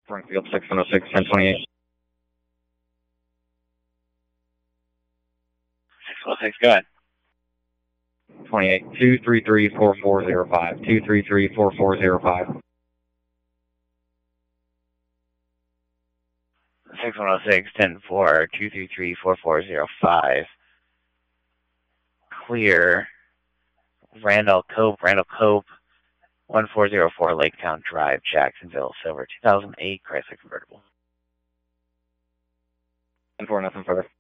Springfield 6106, 1028. 606, go ahead. 28, 233-4405, 233-4405. 6106, 10-4, 233-4405. Clear. Randall Cope, 1404 Laketown Drive, Jacksonville, Silver, 2008 Chrysler convertible. 10-4, nothing further.